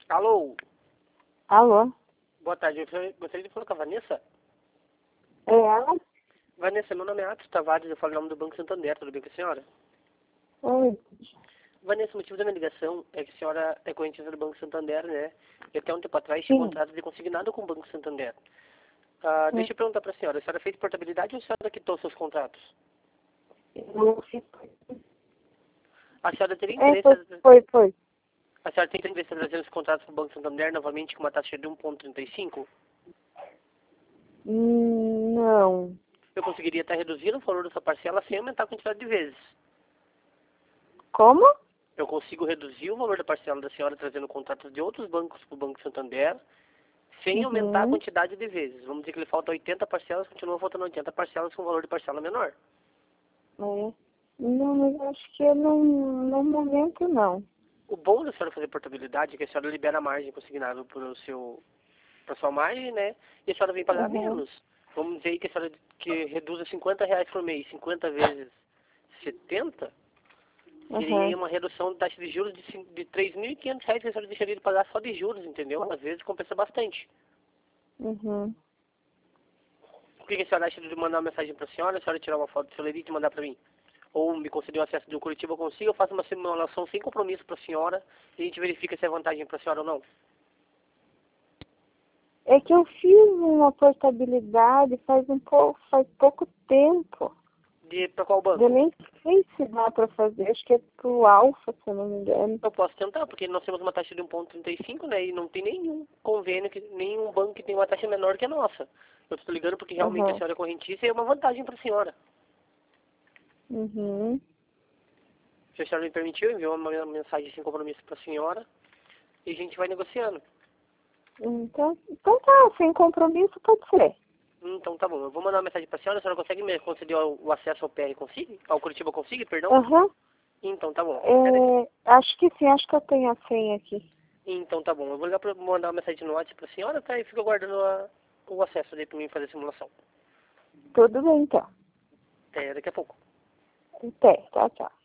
Alô, Alô? boa tarde. Eu gostaria de falar com a Vanessa. É ela? Vanessa, meu nome é Atos Tavares, eu falo em nome do Banco Santander, tudo bem com a senhora? Oi. Vanessa, o motivo da minha ligação é que a senhora é correntista do Banco Santander, né? E até um tempo atrás tinha Sim. contrato de consignado com o Banco Santander. Deixa Sim. eu perguntar para a senhora fez portabilidade ou a senhora quitou seus contratos? Não sei. A senhora teria É, interesse, foi. a senhora tem interesse em trazer os contratos para o Banco Santander novamente com uma taxa de 1,35? Não. Eu conseguiria estar reduzindo o valor da sua parcela sem aumentar a quantidade de vezes. Como? Eu consigo reduzir o valor da parcela da senhora trazendo contratos de outros bancos para o Banco Santander sem aumentar a Uhum. quantidade de vezes. Vamos dizer que ele falta 80 parcelas, continua faltando 80 parcelas com valor de parcela menor. É. Não, mas acho que não, no momento não. O bom da senhora fazer portabilidade é que a senhora libera a margem consignada para sua margem, né? E a senhora vem pagar Uhum. menos. Vamos dizer aí que a senhora que reduza R$ 50 por mês, 50 vezes 70, seria aí Uhum. uma redução de taxa de juros de R$ 3.500 que a senhora deixaria de pagar só de juros, entendeu? Às vezes compensa bastante. Uhum. O que a senhora acha de mandar uma mensagem para a senhora tirar uma foto do seu lerite e mandar para mim? Ou me conceder o acesso do Curitiba consigo, eu faço uma simulação sem compromisso para a senhora e a gente verifica se é vantagem para a senhora ou não. É que eu fiz uma portabilidade faz pouco tempo. Para qual Eu banco? nem sei se dá pra fazer. Acho que é pro Alfa, se eu não me engano. Eu posso tentar, porque nós temos uma taxa de 1,35, né? E não tem nenhum convênio, nenhum banco que tem uma taxa menor que a nossa. Eu estou ligando porque realmente a Uhum. senhora é correntista e é uma vantagem para a senhora. Uhum. Se a senhora me permitiu, enviou uma mensagem sem compromisso para a senhora e a gente vai negociando. Então tá, sem compromisso pode ser. Então tá bom, eu vou mandar uma mensagem para a senhora consegue me conceder o acesso ao PR Consigue? Ao Curitiba Consigue, perdão? Aham. Então tá bom. Acho que sim, acho que eu tenho a senha aqui. Então tá bom, eu vou ligar para mandar uma mensagem no WhatsApp para a senhora, tá? E fico aguardando o acesso daí para mim fazer a simulação. Tudo bem, então. Até daqui a pouco. Até. Tchau, tchau.